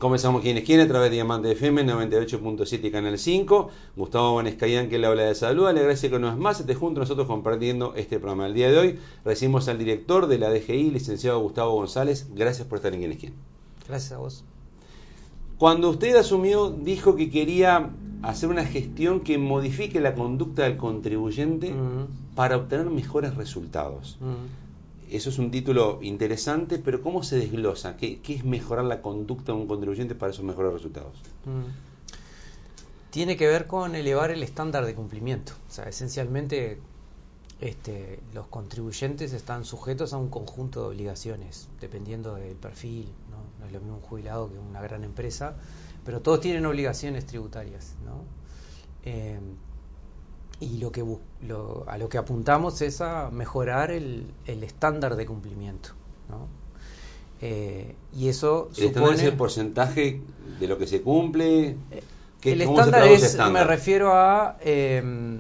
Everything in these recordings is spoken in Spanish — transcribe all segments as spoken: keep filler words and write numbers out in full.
Comenzamos quien es quien a través de Diamante F M noventa y ocho punto siete y Canal cinco. Gustavo Bonescayán, que le habla de salud. Le agradece que una vez más esté junto a nosotros compartiendo este programa. El día de hoy recibimos al director de la D G I, licenciado Gustavo González. Gracias por estar en quien es quien. Gracias a vos. Cuando usted asumió, dijo que quería hacer una gestión que modifique la conducta del contribuyente uh-huh. para obtener mejores resultados. Uh-huh. Eso es un título interesante, pero ¿cómo se desglosa? ¿Qué, qué es mejorar la conducta de un contribuyente para esos mejores resultados? Mm. Tiene que ver con elevar el estándar de cumplimiento. O sea, esencialmente este, los contribuyentes están sujetos a un conjunto de obligaciones, dependiendo del perfil, ¿no? No es lo mismo un jubilado que una gran empresa, pero todos tienen obligaciones tributarias, ¿no? Eh, Y lo que lo, a lo que apuntamos es a mejorar el, el estándar de cumplimiento, ¿no? Eh, y eso ¿El supone... es el porcentaje de lo que se cumple? ¿Qué, el estándar es, estándar? Me refiero a eh,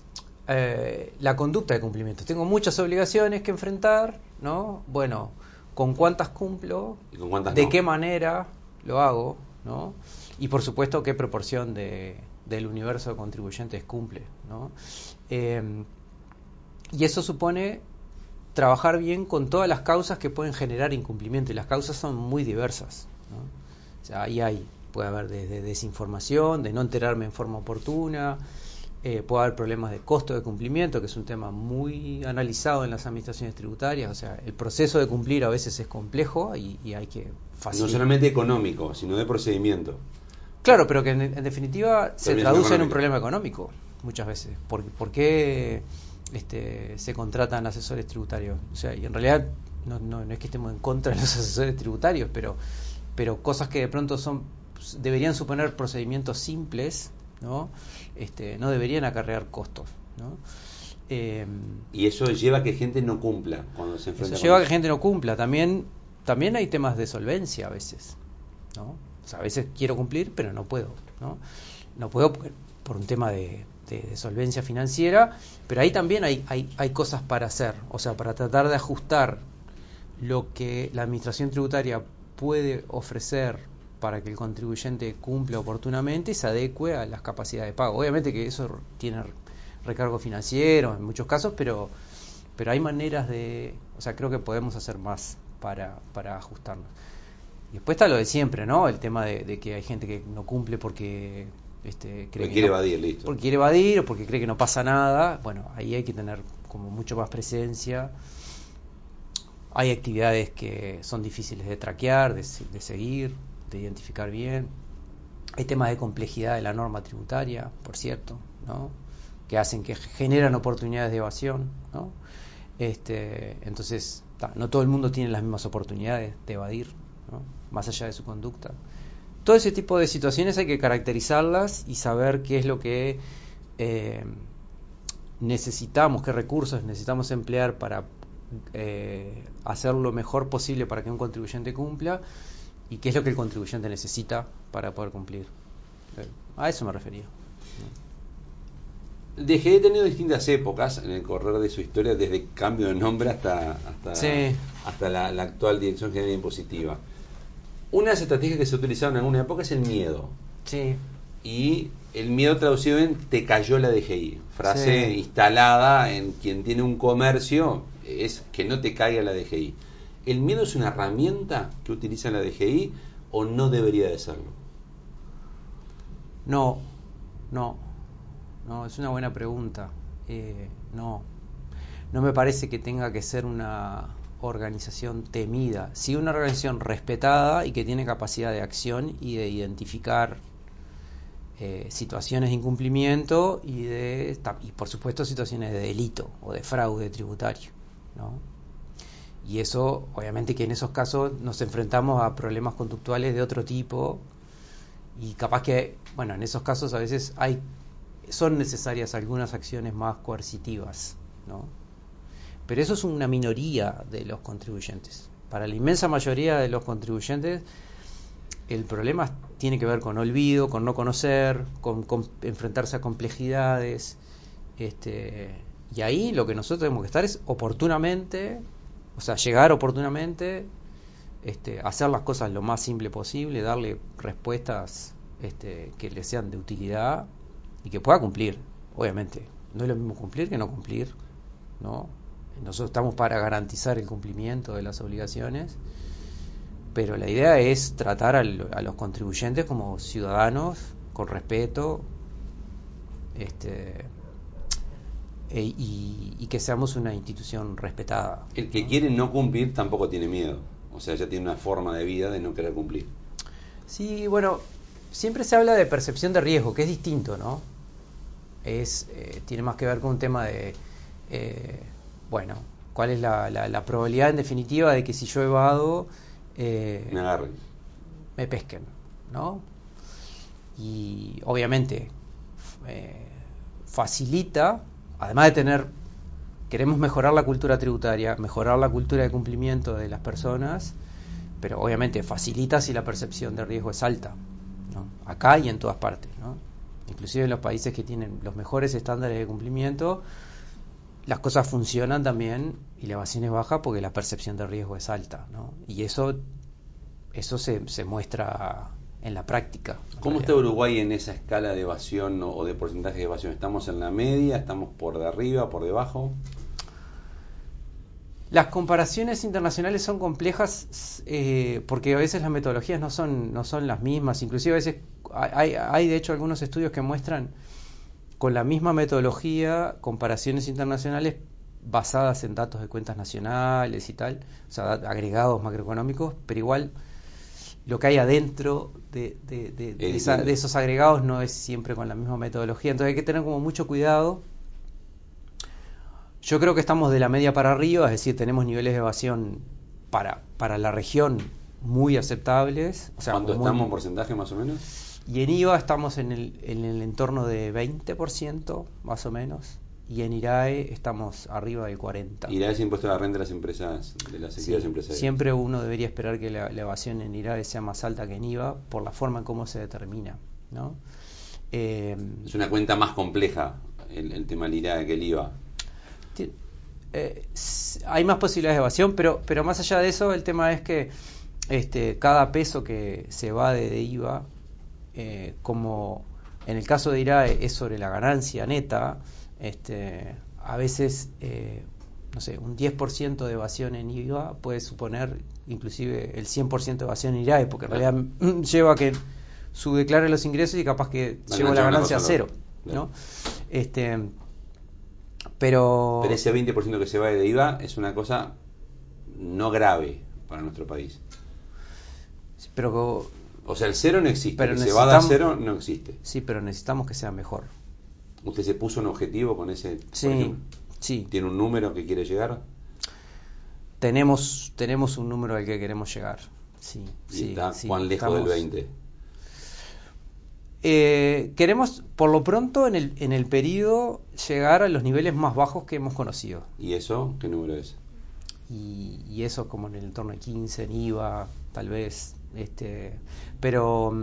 eh, la conducta de cumplimiento. Tengo muchas obligaciones que enfrentar, ¿no? Bueno, ¿con cuántas cumplo? ¿Y con cuántas ¿De no? qué manera lo hago? ¿No? Y por supuesto, ¿qué proporción de... del universo de contribuyentes cumple, ¿no? Eh, y eso supone trabajar bien con todas las causas que pueden generar incumplimiento, y las causas son muy diversas, ¿no? O sea, ahí hay, puede haber desde desinformación, de no enterarme en forma oportuna, eh, puede haber problemas de costo de cumplimiento, que es un tema muy analizado en las administraciones tributarias. O sea, el proceso de cumplir a veces es complejo y, y hay que facilitar. No solamente económico, sino de procedimiento. Claro, pero que en, en definitiva se traduce en un problema económico muchas veces. ¿Por, por qué este, se contratan asesores tributarios? O sea, y en realidad no, no, no es que estemos en contra de los asesores tributarios, pero, pero cosas que de pronto son deberían suponer procedimientos simples, ¿no? Este, no deberían acarrear costos, ¿no? Eh, y eso lleva a que gente no cumpla cuando se enfrenta. Eso lleva a que gente no cumpla. También, también hay temas de solvencia a veces, ¿no? O sea, a veces quiero cumplir, pero no puedo, ¿no? No puedo por, por un tema de, de, de solvencia financiera, pero ahí también hay, hay, hay cosas para hacer, o sea, para tratar de ajustar lo que la administración tributaria puede ofrecer para que el contribuyente cumpla oportunamente y se adecue a las capacidades de pago. Obviamente que eso tiene recargo financiero en muchos casos, pero, pero hay maneras de, o sea, creo que podemos hacer más para, para ajustarnos. Y después está lo de siempre, ¿no? El tema de, de que hay gente que no cumple porque este, cree porque que quiere no, evadir, listo. Porque quiere evadir o porque cree que no pasa nada. Bueno, ahí hay que tener como mucho más presencia. Hay actividades que son difíciles de traquear, de, de seguir, de identificar bien. Hay temas de complejidad de la norma tributaria, por cierto, ¿no? Que hacen que generan oportunidades de evasión, ¿no? Este, entonces, ta, no todo el mundo tiene las mismas oportunidades de evadir, ¿no? Más allá de su conducta. Todo ese tipo de situaciones hay que caracterizarlas y saber qué es lo que eh, necesitamos, qué recursos necesitamos emplear para eh, hacer lo mejor posible para que un contribuyente cumpla y qué es lo que el contribuyente necesita para poder cumplir. A eso me refería. D G I ha tenido distintas épocas en el correr de su historia, desde el cambio de nombre hasta, hasta, sí. hasta la, la actual Dirección General Impositiva. Una de las estrategias que se utilizaron en alguna época es el miedo. Sí. Y el miedo traducido en te cayó la D G I. Frase sí. instalada en quien tiene un comercio es que no te caiga la D G I. ¿El miedo es una herramienta que utiliza la D G I o no debería de serlo? No, no, no, es una buena pregunta. Eh, no, no me parece que tenga que ser una organización temida, sí una organización respetada y que tiene capacidad de acción y de identificar eh, situaciones de incumplimiento y de y por supuesto situaciones de delito o de fraude tributario, ¿no? Y eso, obviamente que en esos casos nos enfrentamos a problemas conductuales de otro tipo y capaz que, bueno, en esos casos a veces hay son necesarias algunas acciones más coercitivas, ¿no? Pero eso es una minoría de los contribuyentes. Para la inmensa mayoría de los contribuyentes, el problema tiene que ver con olvido, con no conocer, con, con enfrentarse a complejidades. Este, y ahí lo que nosotros tenemos que estar es oportunamente, o sea, llegar oportunamente, este, hacer las cosas lo más simple posible, darle respuestas este, que le sean de utilidad y que pueda cumplir, obviamente. No es lo mismo cumplir que no cumplir, ¿no? Nosotros estamos para garantizar el cumplimiento de las obligaciones, pero la idea es tratar al, a los contribuyentes como ciudadanos, con respeto, este, e, y, y que seamos una institución respetada. El que ¿no? quiere no cumplir tampoco tiene miedo, o sea, ya tiene una forma de vida de no querer cumplir. Sí, bueno, siempre se habla de percepción de riesgo, que es distinto, ¿no? Es, eh, tiene más que ver con un tema de, eh, bueno, cuál es la, la, la probabilidad en definitiva de que si yo evado, eh, me agarren, me pesquen, ¿no? Y obviamente eh, facilita, además de tener, queremos mejorar la cultura tributaria, mejorar la cultura de cumplimiento de las personas, pero obviamente facilita si la percepción de riesgo es alta, ¿no? Acá y en todas partes, ¿no? Inclusive en los países que tienen los mejores estándares de cumplimiento, las cosas funcionan también y la evasión es baja porque la percepción de riesgo es alta, ¿no? Y eso eso se, se muestra en la práctica. En ¿Cómo realidad. está Uruguay en esa escala de evasión o, o de porcentaje de evasión? ¿Estamos en la media? ¿Estamos por de arriba, por debajo? Las comparaciones internacionales son complejas eh, porque a veces las metodologías no son no son las mismas. Inclusive a veces hay, hay de hecho algunos estudios que muestran con la misma metodología comparaciones internacionales basadas en datos de cuentas nacionales y tal, o sea, agregados macroeconómicos, pero igual lo que hay adentro de, de, de, de, esa, de esos agregados no es siempre con la misma metodología. Entonces hay que tener como mucho cuidado. Yo creo que estamos de la media para arriba, es decir, tenemos niveles de evasión para, para la región muy aceptables. O sea, ¿cuánto muy, estamos en porcentaje más o menos? Y en I V A estamos en el, en el entorno de veinte por ciento más o menos, y en I R A E estamos arriba del cuarenta por ciento. I R A E es impuesto a la renta de las empresas, de las actividades sí, empresariales. Siempre uno debería esperar que la, la evasión en I R A E sea más alta que en I V A por la forma en cómo se determina, ¿no? Eh, es una cuenta más compleja el, el tema del I R A E que el I V A. Eh, hay más posibilidades de evasión, pero, pero más allá de eso, el tema es que este, cada peso que se evade de I V A, eh, como en el caso de I R A E es sobre la ganancia neta, este, a veces, eh, no sé, un diez por ciento de evasión en I V A puede suponer inclusive el cien por ciento de evasión en I R A E, porque en realidad lleva a que subdeclare los ingresos y capaz que lleva la ganancia a cero, ¿no? Este... Pero, Pero ese veinte por ciento que se va de I V A es una cosa no grave para nuestro país. Pero, o sea, el cero no existe. Pero que se va a cero no existe. Sí, pero necesitamos que sea mejor. ¿Usted se puso un objetivo con ese? Sí, sí. ¿Tiene un número que quiere llegar? Tenemos, tenemos un número al que queremos llegar. Sí, ¿Y sí, está sí, cuán lejos estamos, del veinte? Eh, queremos, por lo pronto, en el, en el periodo, llegar a los niveles más bajos que hemos conocido. ¿Y eso qué número es? Y, y eso como en el entorno de quince, en I V A, tal vez. este Pero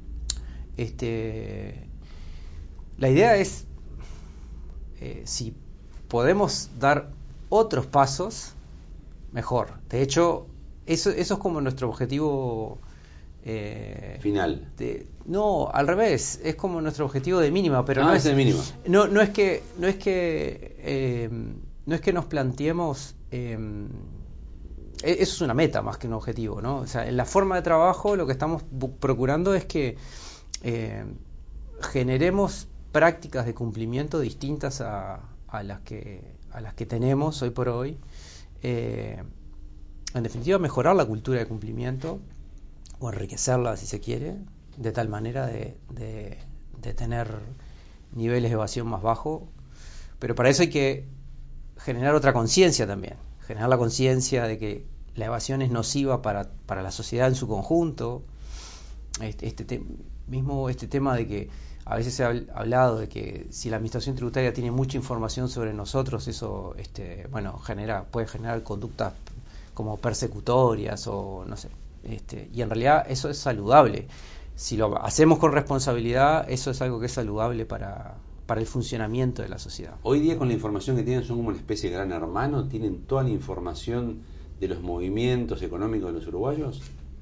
este la idea es, eh, si podemos dar otros pasos, mejor. De hecho, eso, eso es como nuestro objetivo Eh, final. De, no, al revés, es como nuestro objetivo de mínima, pero ah, no es es de mínima. No, no es que no es que eh, no es que nos planteemos eh, eso es una meta más que un objetivo, ¿no? O sea, en la forma de trabajo lo que estamos procurando es que eh, generemos prácticas de cumplimiento distintas a, a las que a las que tenemos hoy por hoy. Eh, en definitiva, mejorar la cultura de cumplimiento, o enriquecerla si se quiere, de tal manera de, de, de tener niveles de evasión más bajos, pero para eso hay que generar otra conciencia también, generar la conciencia de que la evasión es nociva para, para la sociedad en su conjunto. Este, este te, mismo este tema de que a veces se ha hablado de que si la administración tributaria tiene mucha información sobre nosotros, eso este, bueno, genera, puede generar conductas como persecutorias o no sé. Este, y en realidad eso es saludable. Si lo hacemos con responsabilidad, eso es algo que es saludable para, para el funcionamiento de la sociedad. Hoy día, con la información que tienen, son como una especie de gran hermano, tienen toda la información de los movimientos económicos de los uruguayos?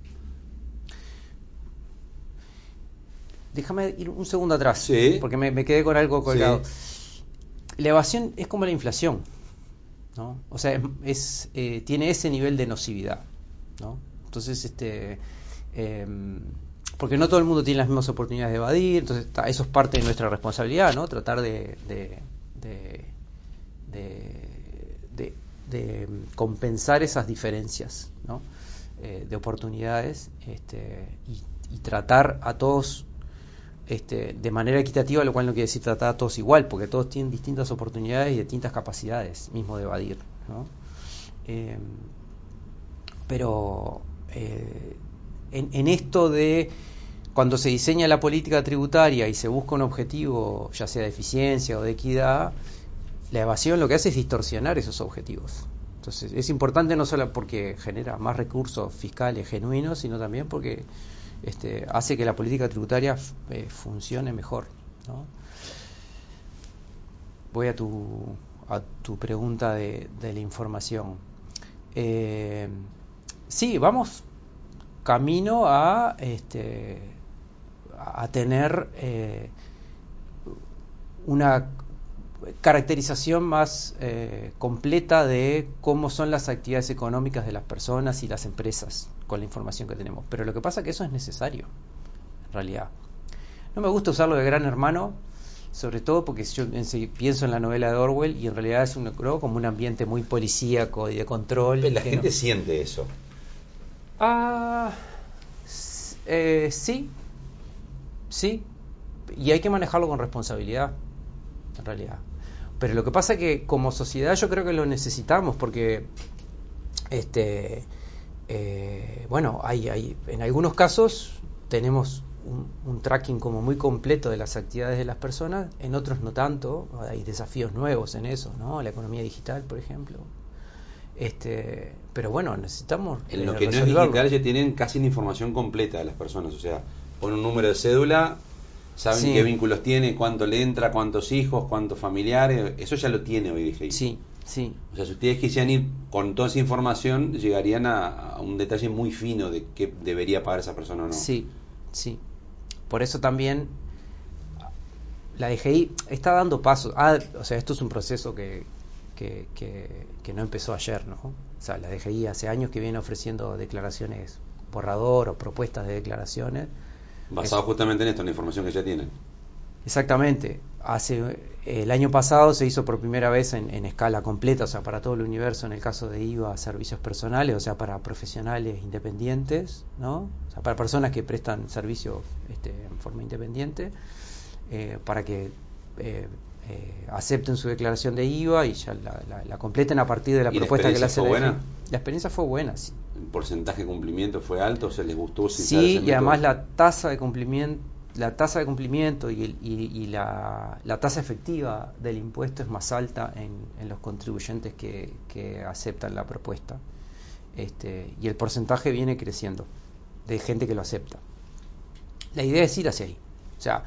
Déjame ir un segundo atrás, sí. porque me, me quedé con algo colgado. Sí. La evasión es como la inflación, ¿no? O sea, es, es eh, tiene ese nivel de nocividad, ¿no? Entonces, este, eh, porque no todo el mundo tiene las mismas oportunidades de evadir, entonces ta, eso es parte de nuestra responsabilidad, ¿no? Tratar de, de, de, de, de, de compensar esas diferencias, ¿no? Eh, de oportunidades, este, y, y tratar a todos Este, de manera equitativa, lo cual no quiere decir tratar a todos igual, porque todos tienen distintas oportunidades y distintas capacidades mismo de evadir, ¿no? Eh, pero eh, en, en esto de cuando se diseña la política tributaria y se busca un objetivo, ya sea de eficiencia o de equidad, la evasión lo que hace es distorsionar esos objetivos. Entonces es importante no solo porque genera más recursos fiscales genuinos, sino también porque Este, hace que la política tributaria eh, funcione mejor, ¿no? Voy a tu, a tu pregunta de, de la información. Eh, sí, vamos camino a, este, a tener eh, una caracterización más eh, completa de cómo son las actividades económicas de las personas y las empresas con la información que tenemos. Pero lo que pasa es que eso es necesario, en realidad. No me gusta usarlo de gran hermano, sobre todo porque yo pienso en la novela de Orwell y en realidad es un, creo, como un ambiente muy policíaco y de control. Pero la gente no... siente eso. Ah, eh, sí, sí, y hay que manejarlo con responsabilidad, en realidad. Pero lo que pasa es que como sociedad yo creo que lo necesitamos porque este eh, bueno, hay, hay en algunos casos tenemos un, un tracking como muy completo de las actividades de las personas, en otros no tanto, hay desafíos nuevos en eso, ¿no? La economía digital, por ejemplo. Este, pero bueno, necesitamos en eh, lo que resolverlo. no es digital ya tienen casi la información completa de las personas, o sea, ponen un número de cédula, saben sí. qué vínculos tiene, cuánto le entra, cuántos hijos, cuántos familiares, eso ya lo tiene hoy D G I. Sí, sí. O sea, si ustedes quisieran ir con toda esa información, llegarían a, a un detalle muy fino de qué debería pagar esa persona o no. Sí, sí. Por eso también la D G I está dando pasos. Ah, o sea, esto es un proceso que, que, que, que no empezó ayer, ¿no? O sea, la D G I hace años que viene ofreciendo declaraciones borrador o propuestas de declaraciones. Basado es, justamente en esto, en la información que ya tienen. Exactamente. Hace el año pasado se hizo por primera vez en, en escala completa, o sea, para todo el universo, en el caso de I V A, servicios personales, o sea, para profesionales independientes, ¿no? O sea, para personas que prestan servicios este, en forma independiente, eh, para que eh, eh, acepten su declaración de I V A y ya la, la, la completen a partir de la propuesta que le hace la D G I. Buena? La experiencia fue buena, sí. ¿El porcentaje de cumplimiento fue alto? ¿Se les gustó? Sí, y además la tasa de cumplimiento la tasa de cumplimiento y, el, y, y la, la tasa efectiva del impuesto es más alta en, en los contribuyentes que, que aceptan la propuesta, este, y el porcentaje viene creciendo de gente que lo acepta. La idea es ir hacia ahí, o sea,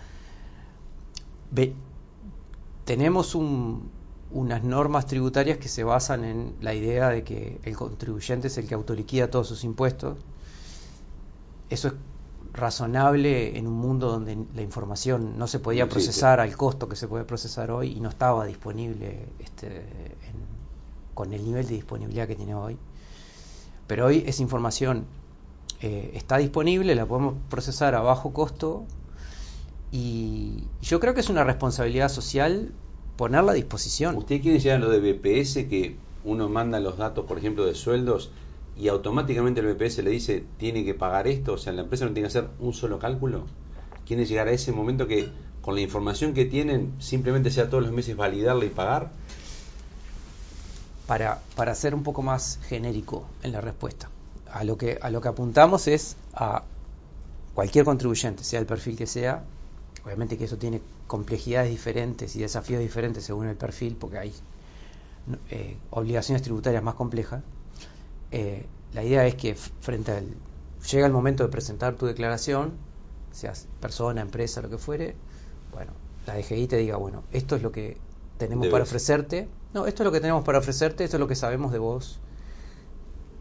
ve, tenemos un, unas normas tributarias que se basan en la idea de que el contribuyente es el que autoliquida todos sus impuestos. Eso es razonable en un mundo donde la información no se podía no procesar al costo que se puede procesar hoy y no estaba disponible este, en, con el nivel de disponibilidad que tiene hoy. Pero hoy esa información eh, está disponible, la podemos procesar a bajo costo y yo creo que es una responsabilidad social ponerla a disposición. ¿Usted quiere llegar a lo de B P S, que uno manda los datos, por ejemplo, de sueldos y automáticamente el B P S le dice tiene que pagar esto? O sea, la empresa no tiene que hacer un solo cálculo. ¿Quiere llegar a ese momento que con la información que tienen simplemente sea todos los meses validarla y pagar? Para, para ser un poco más genérico en la respuesta, a lo que a lo que apuntamos es a cualquier contribuyente, sea el perfil que sea. Obviamente que eso tiene complejidades diferentes y desafíos diferentes según el perfil, porque hay eh, obligaciones tributarias más complejas. Eh, la idea es que frente al llega el momento de presentar tu declaración, seas persona, empresa, lo que fuere, bueno, la D G I te diga, bueno, esto es lo que tenemos Debes. para ofrecerte, no, esto es lo que tenemos para ofrecerte, esto es lo que sabemos de vos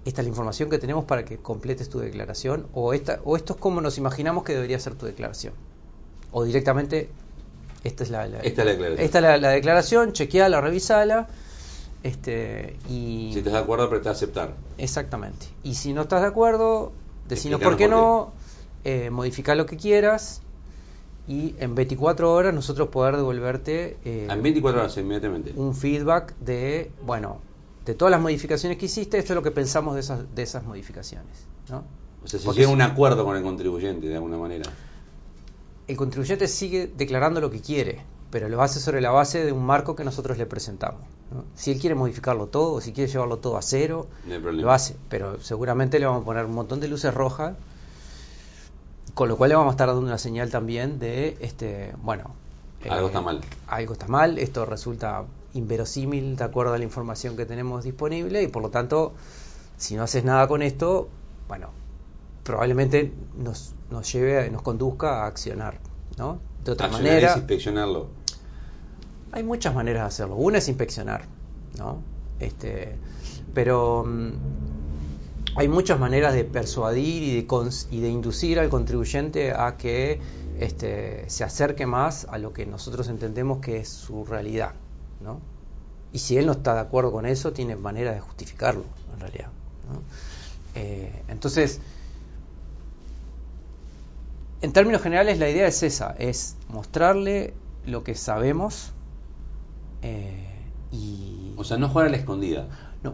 esta es la información que tenemos para que completes tu declaración, o, esta, o esto es como nos imaginamos que debería ser tu declaración. O directamente, esta es la, la, esta es la declaración, esta es la, la declaración, chequeala, revisala, este, y... si estás de acuerdo, apretá a aceptar. Exactamente. Y si no estás de acuerdo, decinos Explicanos por qué por no, eh, modifica lo que quieras, y en veinticuatro horas nosotros poder devolverte eh, en veinticuatro horas, inmediatamente, un feedback de, bueno, de todas las modificaciones que hiciste, esto es lo que pensamos de esas, de esas modificaciones, ¿no? O sea, se Porque llega a si- un acuerdo con el contribuyente de alguna manera. El contribuyente sigue declarando lo que quiere, pero lo hace sobre la base de un marco que nosotros le presentamos, ¿no? Si él quiere modificarlo todo, o si quiere llevarlo todo a cero, No hay problema. lo hace, pero seguramente le vamos a poner un montón de luces rojas, con lo cual le vamos a estar dando una señal también de, este, bueno, Algo eh, está mal. Algo está mal, esto resulta inverosímil de acuerdo a la información que tenemos disponible, y por lo tanto, si no haces nada con esto, bueno, probablemente nos, nos lleve, nos conduzca a accionar, ¿no? De otra Accionar manera, es inspeccionarlo. hay muchas maneras de hacerlo. Una es inspeccionar, ¿no? Este, pero mm, hay muchas maneras de persuadir y de, cons- y de inducir al contribuyente a que este, se acerque más a lo que nosotros entendemos que es su realidad, ¿no? Y si él no está de acuerdo con eso, tiene manera de justificarlo, en realidad, ¿no? Eh, entonces, en términos generales, la idea es esa, es mostrarle lo que sabemos, eh, y... O sea, no jugar a la escondida. No,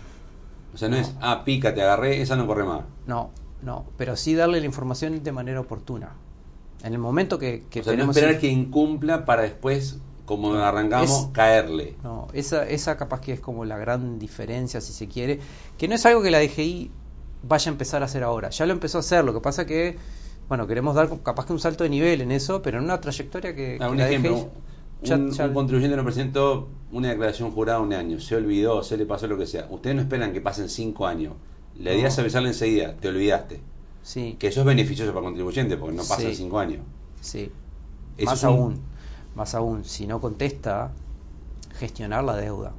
O sea, no, No. es, ah, pica, te agarré, esa no corre más. no, no, pero sí darle la información de manera oportuna. En el momento que, que O sea, no tenemos... esperar el- que incumpla para después, como No, arrancamos, es- caerle. No, esa, esa capaz que es como la gran diferencia, si se quiere, que no es algo que la D G I vaya a empezar a hacer ahora. Ya lo empezó a hacer, lo que pasa que, bueno, queremos dar capaz que un salto de nivel en eso, pero en una trayectoria que, Ah, que un la ejemplo, D G I ya- un, ya- un contribuyente nos presentó una declaración jurada un año, se olvidó, se le pasó lo que sea. Ustedes no esperan que pasen cinco años. La idea No. es avisarle enseguida, te olvidaste. sí, Que eso es beneficioso para el contribuyente, porque no pasan Sí. cinco años. sí. Eso Más es un- aún, más aún, si no contesta, gestionar la deuda,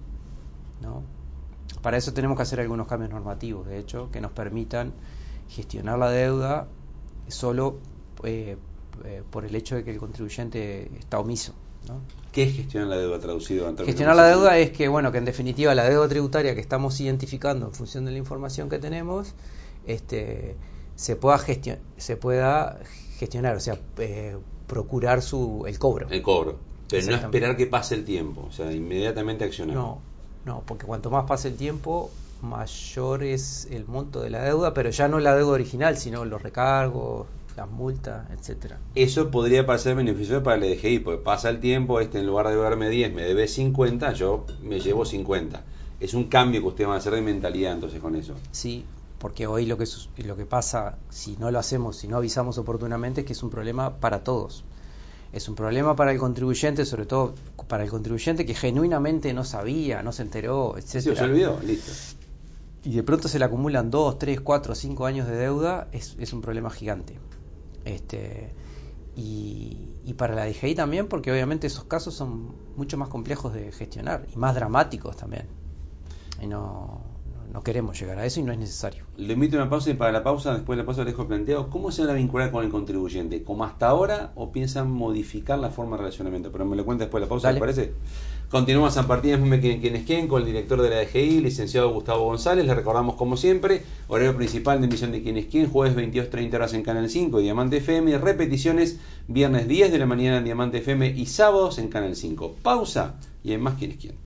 ¿no? Para eso tenemos que hacer algunos cambios normativos, de hecho, que nos permitan gestionar la deuda solo eh, eh, por el hecho de que el contribuyente está omiso, ¿no? ¿Qué es gestionar la deuda traducido en términos Gestionar la más deuda sencillos? es que, bueno, que en definitiva la deuda tributaria que estamos identificando en función de la información que tenemos, este, se pueda gestion- se pueda gestionar, o sea, eh, procurar su el cobro. El cobro. Pero no Exactamente. esperar que pase el tiempo, o sea, inmediatamente accionar. No, no, porque cuanto más pase el tiempo, mayor es el monto de la deuda, pero ya no la deuda original, sino los recargos, las multas, etcétera. Eso podría parecer beneficioso para el D G I, porque pasa el tiempo, este en lugar de deberme diez me debe cincuenta, yo me llevo cincuenta. Es un cambio que ustedes van a hacer de mentalidad entonces con eso. Sí, porque hoy lo que sus- lo que pasa, si no lo hacemos, si no avisamos oportunamente, es que es un problema para todos. Es un problema para el contribuyente, sobre todo para el contribuyente que genuinamente no sabía, no se enteró, Sí, etcétera. se olvidó, listo. Y de pronto se le acumulan dos, tres, cuatro, cinco años de deuda, es, es un problema gigante. Este, y, y para la D G I también, porque obviamente esos casos son mucho más complejos de gestionar y más dramáticos también. Y no, no, no queremos llegar a eso y no es necesario. Le invito a una pausa y para la pausa, después de la pausa les dejo planteado cómo se van a vincular con el contribuyente, como hasta ahora o piensan modificar la forma de relacionamiento, pero me lo cuenta después de la pausa, Dale. ¿les parece? Continuamos a partir de quienes queden con el director de la D G I, licenciado Gustavo González. Le recordamos como siempre, horario principal de emisión de quienes queden, jueves veintidós treinta horas en Canal cinco, Diamante F M, repeticiones viernes diez de la mañana en Diamante F M y sábados en Canal cinco. Pausa y hay más quienes queden.